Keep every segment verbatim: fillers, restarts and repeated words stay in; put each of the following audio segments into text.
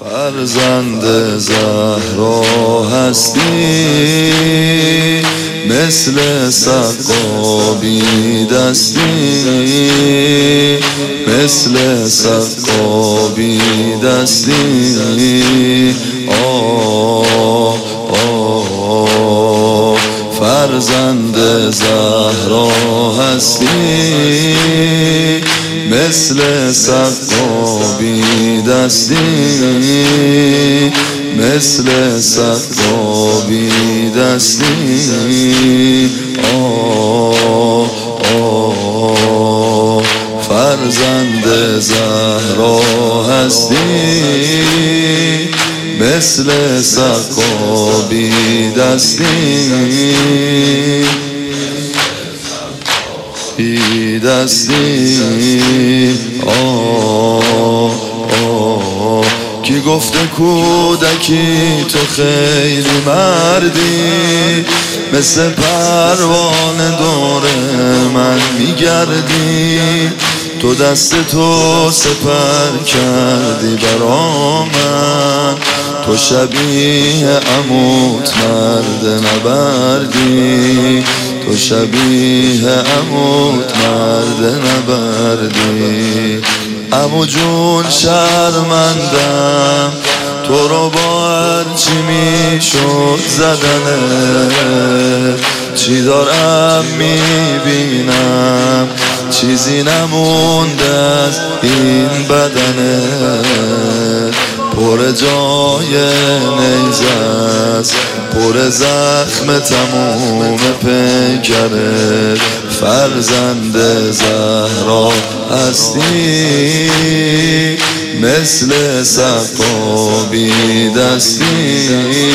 فرزند زهرا هستی، مثل سقابی دستی، مثل سقابی دستی. آه آه فرزند زهرا هستی، مثل سقابی دستی، مثل سقابی دستی. آه آه فرزند زهرا هستی، مثل سقابی دستی، بی دستی. آه آه کی گفته کودکی تو خیلی مردی، مثل پروانه دور من میگردی، تو دست تو سپر کردی برا من، تو شبیه عموت مرد نبردی، تو شبیه عموت مرد نبردی. عمو جون شرمندم تو رو با هرچی میشد زدنه، چی دارم میبینم چیزی نمونده از این بدنه، پر جای نیزه است، پر زخم تموم پیکره. فرزند زهرا هستی، مثل سقابی دستی،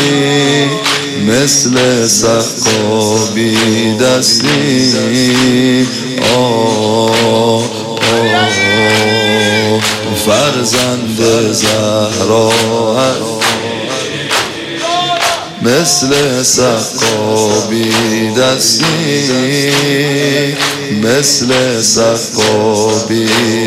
مثل سقابی دستی. آه آه فرزند زهرا مثل سقابی دستی، مثل سقابی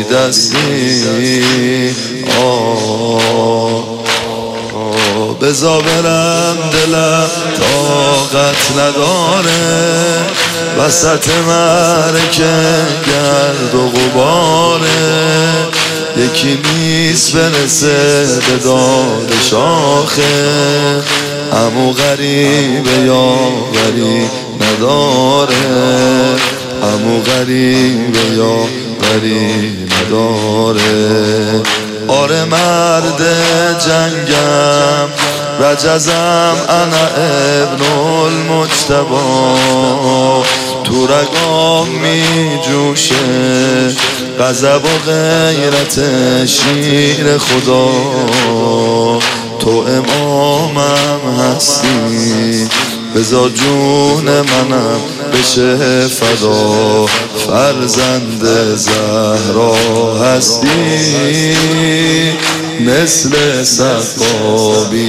دستی. آه آه بزا برم دلم طاقت نداره، وسط معرکه گرد و غباره، یکی نیست برسه به داد شاخه، عمو غریبه یاوری نداره، عمو غریبه یاوری نداره. آره مرد جنگم رجزم انا ابن المجتبی، تو رگام می جوشه غضب و غیرت شیر خدا، تو امامم هستی، بذار جون منم بشه فدا. فرزند زهرا هستی، مثل سقابی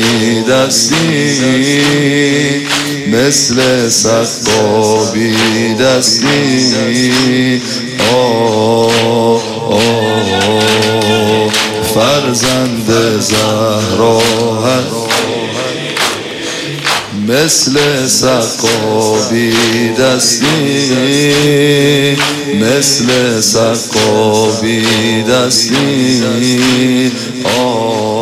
دستی، مثل سقابی دستی. آه آه فرزند زهرا مثل سقابی دستی، مثل سقابی دستی. آه